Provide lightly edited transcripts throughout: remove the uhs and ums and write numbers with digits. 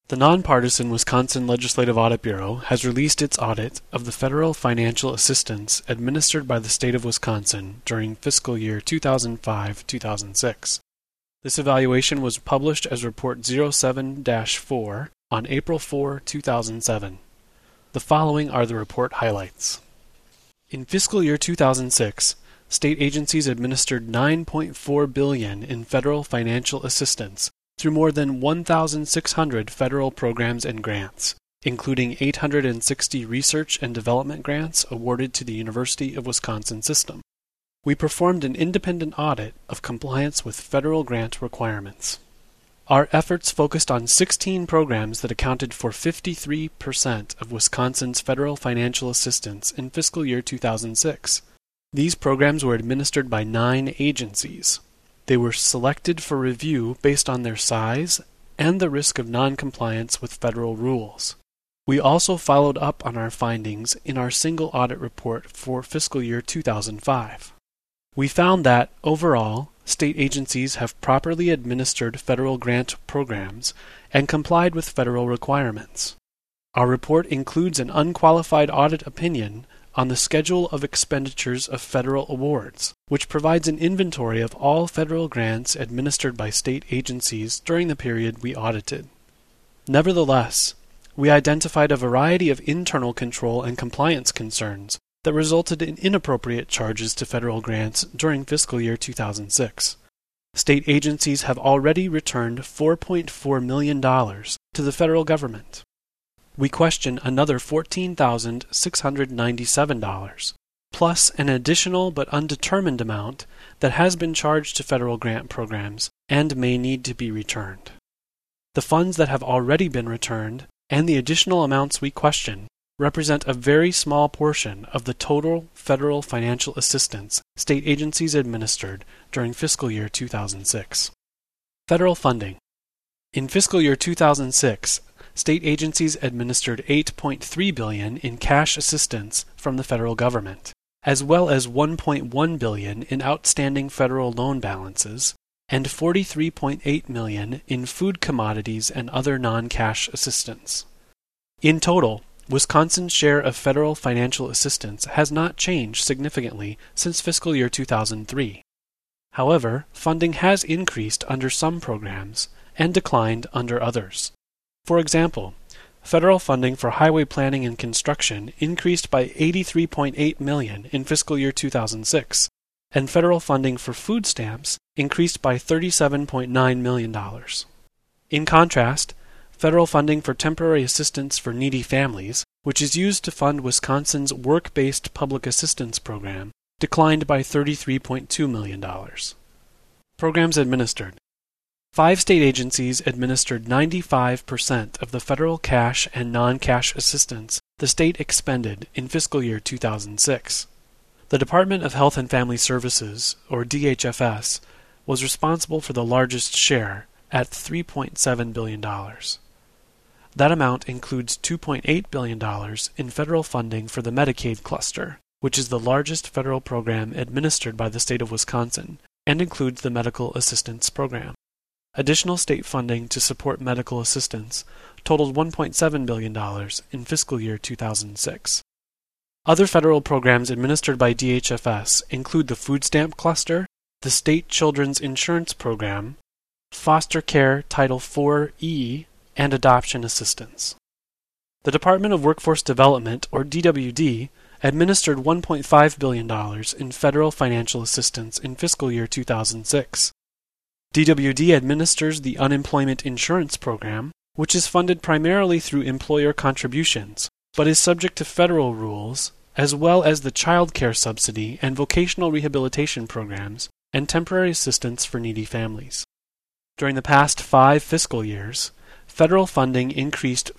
The nonpartisan Wisconsin Legislative Audit Bureau has released its audit of the federal financial assistance administered by the state of Wisconsin during fiscal year 2005-2006. This evaluation was published as Report 07-4 on April 4, 2007. The following are the report highlights. In fiscal year 2006, state agencies administered $9.4 billion in federal financial assistance through more than 1,600 federal programs and grants, including 860 research and development grants awarded to the University of Wisconsin system. We performed an independent audit of compliance with federal grant requirements. Our efforts focused on 16 programs that accounted for 53% of Wisconsin's federal financial assistance in fiscal year 2006. These programs were administered by 9 agencies. They were selected for review based on their size and the risk of noncompliance with federal rules. We also followed up on our findings in our single audit report for fiscal year 2005. We found that, overall, state agencies have properly administered federal grant programs and complied with federal requirements. Our report includes an unqualified audit opinion on the schedule of expenditures of federal awards, which provides an inventory of all federal grants administered by state agencies during the period we audited. Nevertheless, we identified a variety of internal control and compliance concerns that resulted in inappropriate charges to federal grants during fiscal year 2006. State agencies have already returned $4.4 million to the federal government. We question another $14,697, plus an additional but undetermined amount that has been charged to federal grant programs and may need to be returned. The funds that have already been returned and the additional amounts we question represent a very small portion of the total federal financial assistance state agencies administered during fiscal year 2006. Federal funding. In fiscal year 2006, state agencies administered $8.3 billion in cash assistance from the federal government, as well as $1.1 billion in outstanding federal loan balances and $43.8 million in food commodities and other non-cash assistance. In total, Wisconsin's share of federal financial assistance has not changed significantly since fiscal year 2003. However, funding has increased under some programs and declined under others. For example, federal funding for highway planning and construction increased by $83.8 million in fiscal year 2006, and federal funding for food stamps increased by $37.9 million. In contrast, federal funding for temporary assistance for needy families, which is used to fund Wisconsin's work-based public assistance program, declined by $33.2 million. Programs administered. 5 state agencies administered 95% of the federal cash and non-cash assistance the state expended in fiscal year 2006. The Department of Health and Family Services, or DHFS, was responsible for the largest share at $3.7 billion. That amount includes $2.8 billion in federal funding for the Medicaid cluster, which is the largest federal program administered by the state of Wisconsin and includes the Medical Assistance Program. Additional state funding to support medical assistance totaled $1.7 billion in fiscal year 2006. Other federal programs administered by DHFS include the Food Stamp Cluster, the State Children's Insurance Program, Foster Care Title IV-E, and Adoption Assistance. The Department of Workforce Development, or DWD, administered $1.5 billion in federal financial assistance in fiscal year 2006. DWD administers the Unemployment Insurance Program, which is funded primarily through employer contributions, but is subject to federal rules, as well as the Child Care Subsidy and vocational rehabilitation programs and temporary assistance for needy families. During the past 5 fiscal years, federal funding increased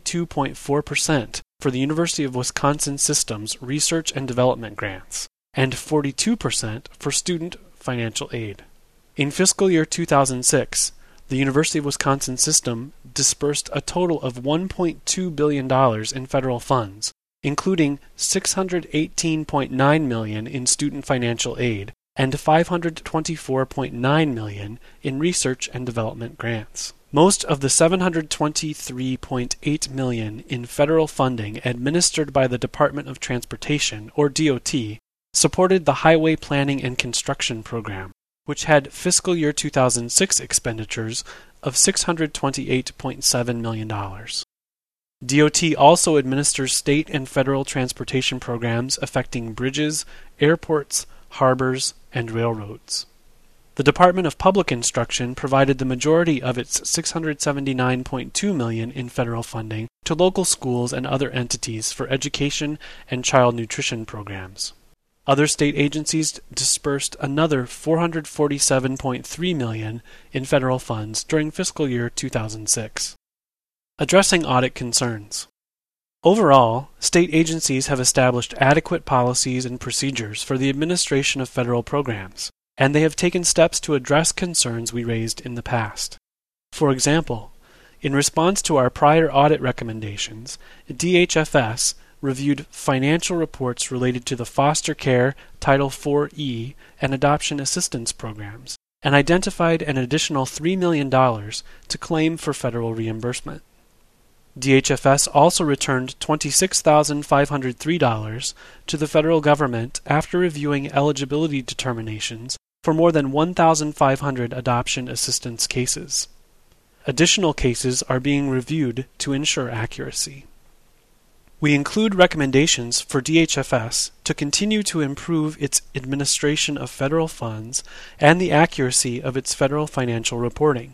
42.4% for the University of Wisconsin System's research and development grants, and 42% for student financial aid. In fiscal year 2006, the University of Wisconsin System disbursed a total of $1.2 billion in federal funds, including $618.9 million in student financial aid and $524.9 million in research and development grants. Most of the $723.8 million in federal funding administered by the Department of Transportation, or DOT, supported the Highway Planning and Construction Program, which had fiscal year 2006 expenditures of $628.7 million. DOT also administers state and federal transportation programs affecting bridges, airports, harbors, and railroads. The Department of Public Instruction provided the majority of its $679.2 million in federal funding to local schools and other entities for education and child nutrition programs. Other state agencies dispersed another $447.3 million in federal funds during fiscal year 2006. Addressing audit concerns. Overall, state agencies have established adequate policies and procedures for the administration of federal programs, and they have taken steps to address concerns we raised in the past. For example, in response to our prior audit recommendations, DHFS reviewed financial reports related to the foster care, Title IV-E, and adoption assistance programs, and identified an additional $3 million to claim for federal reimbursement. DHFS also returned $26,503 to the federal government after reviewing eligibility determinations for more than 1,500 adoption assistance cases. Additional cases are being reviewed to ensure accuracy. We include recommendations for DHFS to continue to improve its administration of federal funds and the accuracy of its federal financial reporting.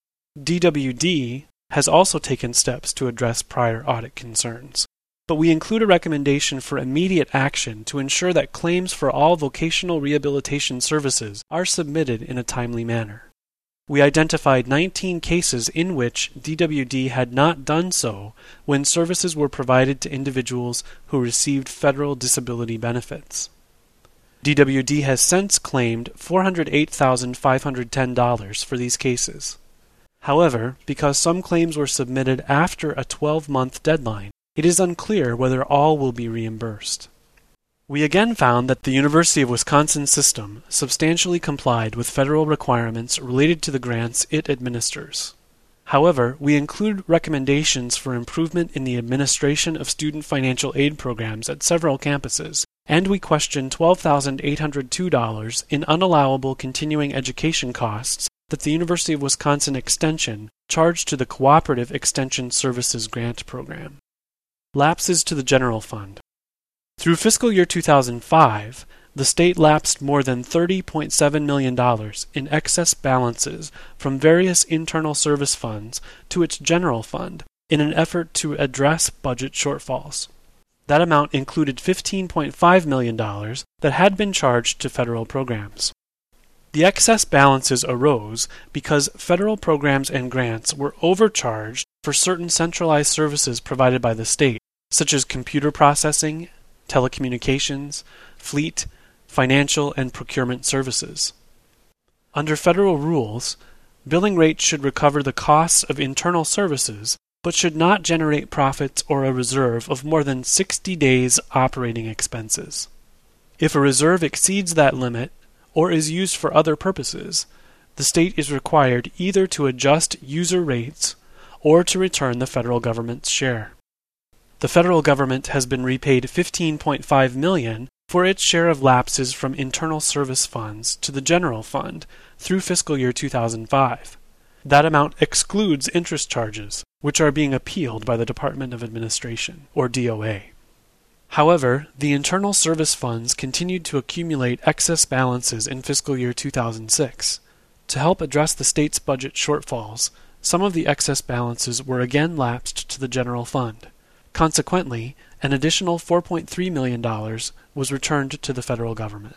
DWD has also taken steps to address prior audit concerns, but we include a recommendation for immediate action to ensure that claims for all vocational rehabilitation services are submitted in a timely manner. We identified 19 cases in which DWD had not done so when services were provided to individuals who received federal disability benefits. DWD has since claimed $408,510 for these cases. However, because some claims were submitted after a 12-month deadline, it is unclear whether all will be reimbursed. We again found that the University of Wisconsin system substantially complied with federal requirements related to the grants it administers. However, we include recommendations for improvement in the administration of student financial aid programs at several campuses, and we question $12,802 in unallowable continuing education costs that the University of Wisconsin Extension charged to the Cooperative Extension Services Grant Program. Lapses to the General Fund. Through fiscal year 2005, the state lapsed more than $30.7 million in excess balances from various internal service funds to its general fund in an effort to address budget shortfalls. That amount included $15.5 million that had been charged to federal programs. The excess balances arose because federal programs and grants were overcharged for certain centralized services provided by the state, such as computer processing, telecommunications, fleet, financial, and procurement services. Under federal rules, billing rates should recover the costs of internal services, but should not generate profits or a reserve of more than 60 days operating expenses. If a reserve exceeds that limit, or is used for other purposes, the state is required either to adjust user rates or to return the federal government's share. The federal government has been repaid $15.5 million for its share of lapses from internal service funds to the general fund through fiscal year 2005. That amount excludes interest charges, which are being appealed by the Department of Administration, or DOA. However, the internal service funds continued to accumulate excess balances in fiscal year 2006. To help address the state's budget shortfalls, some of the excess balances were again lapsed to the general fund. Consequently, an additional $4.3 million was returned to the federal government.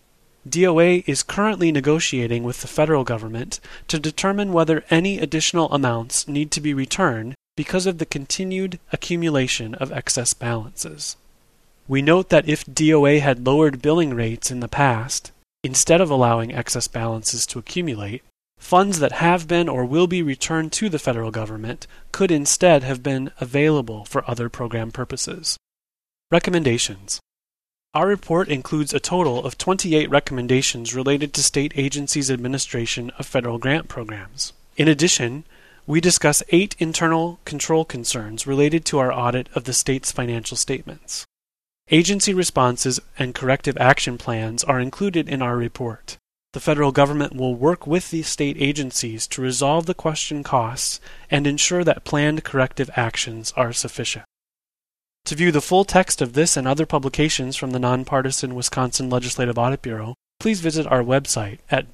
DOA is currently negotiating with the federal government to determine whether any additional amounts need to be returned because of the continued accumulation of excess balances. We note that if DOA had lowered billing rates in the past, instead of allowing excess balances to accumulate, funds that have been or will be returned to the federal government could instead have been available for other program purposes. Recommendations. Our report includes a total of 28 recommendations related to state agencies' administration of federal grant programs. In addition, we discuss 8 internal control concerns related to our audit of the state's financial statements. Agency responses and corrective action plans are included in our report. The federal government will work with the state agencies to resolve the question costs and ensure that planned corrective actions are sufficient. To view the full text of this and other publications from the Nonpartisan Wisconsin Legislative Audit Bureau, please visit our website at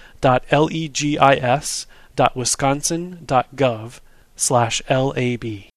www.legis.wisconsin.gov/lab.